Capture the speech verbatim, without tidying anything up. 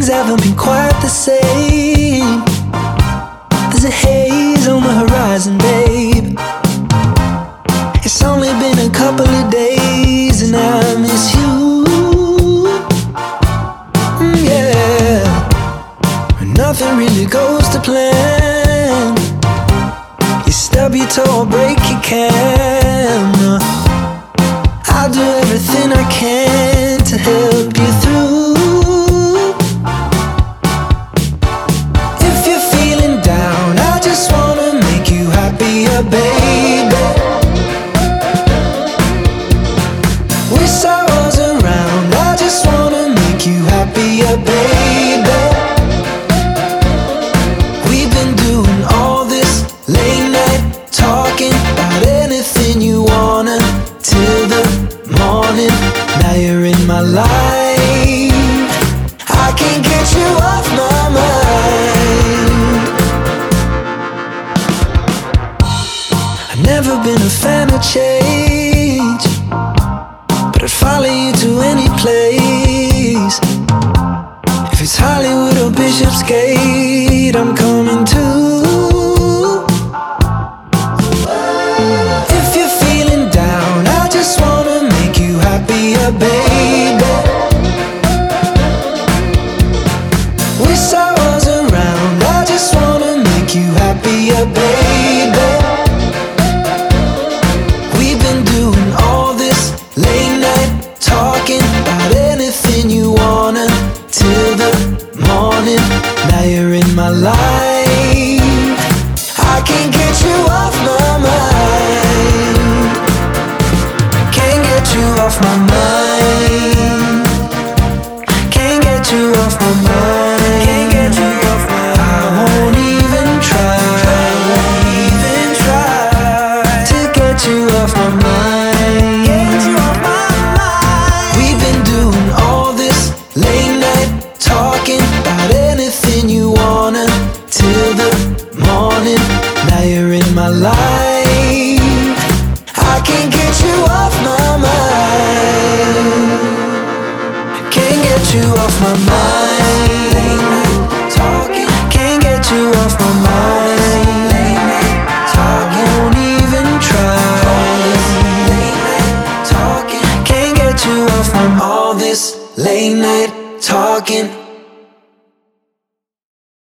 things haven't been quite the same. There's a haze on the horizon, babe. It's only been a couple of days and I miss you. Mm, yeah. When nothing really goes to plan, you stub your toe or break your camera. I'll do everything I can to help you through. If you're feeling down, I just wanna make you happier, baby. Wish I was around, I just wanna make you happier, baby. We've been doing all this late night talking about anything you wanna till the morning. Now you're in my life, I can't get you off my mind. I've never been a fan of change, but I'd follow you to any place. If it's Hollywood or Bishopsgate, I'm coming too. If you're feeling down, I just wanna make you happier, baby. Wish I was around, I just wanna make you happier, baby. We've been doing all this late night talking about anything you wanna till the morning. Now you're in my life, I can't get you off my mind. Can't get you off my mind. Can't get you off my mind. Can't get you off my mind. I won't even try, even try to get you off my mind. Get you off my mind. We've been doing all this late night talking about anything you wanna till the morning. Now you're in my life, I can't get you off my mind. Can't get you off my mind. Late night talking, can't get you off my mind. Late night talking, won't even try. Late night talking, can't get you off from all this late night talking.